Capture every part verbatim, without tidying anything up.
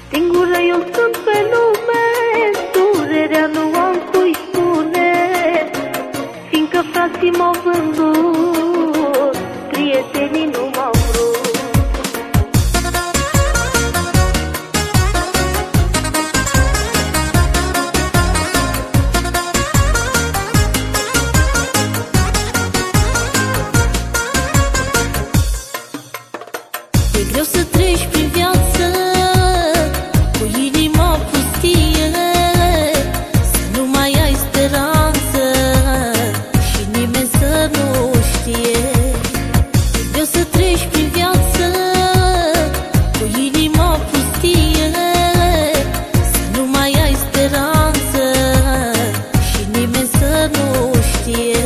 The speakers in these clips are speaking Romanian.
Singură eu sunt pe lume, durerea nu am cui spune, fiindcă frații m-au vândut, prietenii nu m-au vrut. E greu să treci prin viață cu inima pustie, să nu mai ai speranță și nimeni să nu știe. E greu să treci prin viață cu inima pustie, să nu mai ai speranță și nimeni să nu știe.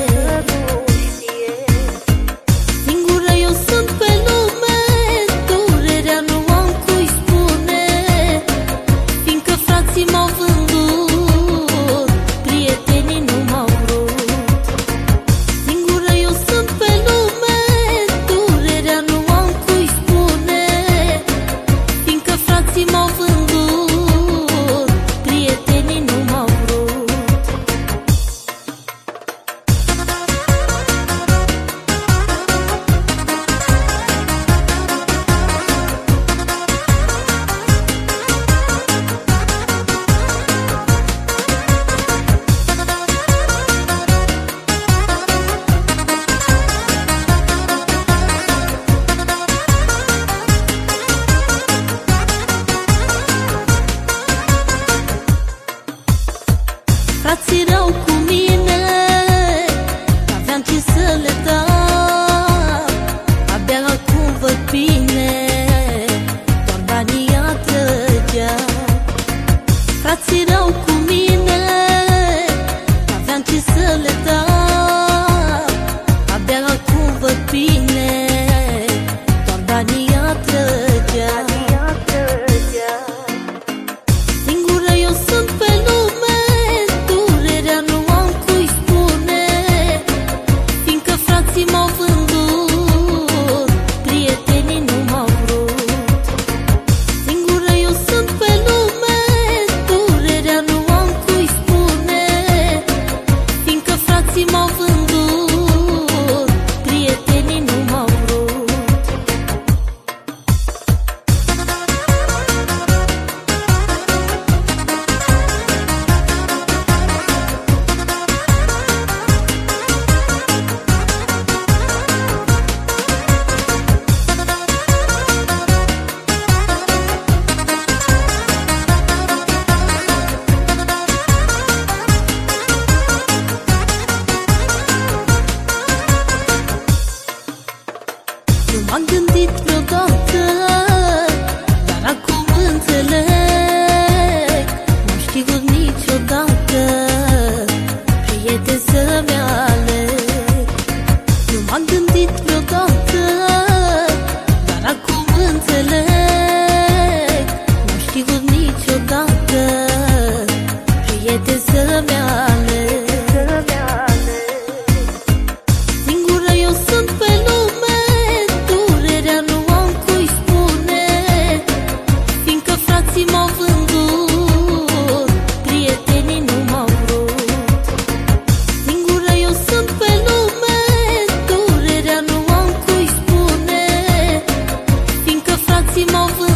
Singură eu sunt pe lume, durerea nu am cui spune, fiindcă frații m-au vândut, prietenii nu m-au vrut. Singură eu sunt pe lume, durerea nu am cui spune, fiindcă frații m-au vândut, prietenii nu m-au vrut. Frații erau cu mine, n-aveam ce să le dau, abia acum văd bine, doar banii atrăgeau. Frații erau cu mine, n-aveam ce să le dau, abia acum văd bine, doar banii atrăgeau. Singură eu sunt pe lume, durerea nu am cui spune, fiindcă frații m-au vândut, prietenii nu m-au vrut. Singură eu sunt pe lume, durerea nu am cui spune, fiindcă frații m-au vândut, prietenii nu m-au vrut. Nu m-am gândit vreodată, dar acum înțeleg, n-am știut niciodată prieten să-mi aleg. Nu m-am gândit vreodată, dar acum înțeleg, n-am știut niciodată prieten să-mi aleg. Singură eu sunt pe lume, durerea nu am cui spune, fiindcă frații m-au vândut, prietenii nu m-au vrut. Singură eu sunt pe lume, durerea nu am cui spune, fiindcă frații m-au vândut.